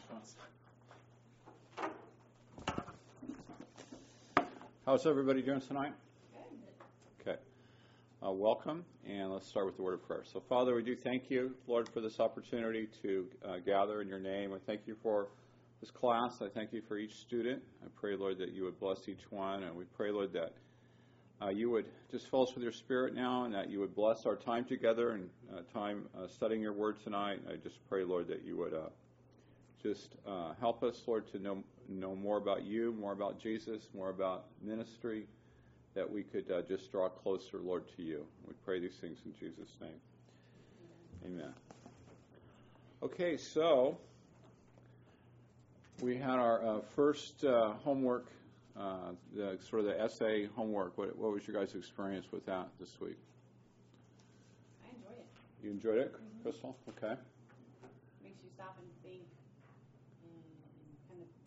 How's everybody doing tonight? Good. Okay. Welcome, and let's start with the word of prayer. So, Father, we do thank you, Lord, for this opportunity to gather in your name. I thank you for this class. I thank you for each student. I pray, Lord, that you would bless each one, and we pray, Lord, that you would just fill us with your Spirit now, and that you would bless our time together and time studying your word tonight. I just pray, Lord, that you would just help us, Lord, to know more about you, more about Jesus, more about ministry, that we could just draw closer, Lord, to you. We pray these things in Jesus' name. Amen. Okay, so we had our first homework, sort of the essay homework. What was your guys' experience with that this week? I enjoyed it. You enjoyed it, Crystal? Okay. Makes you stop and think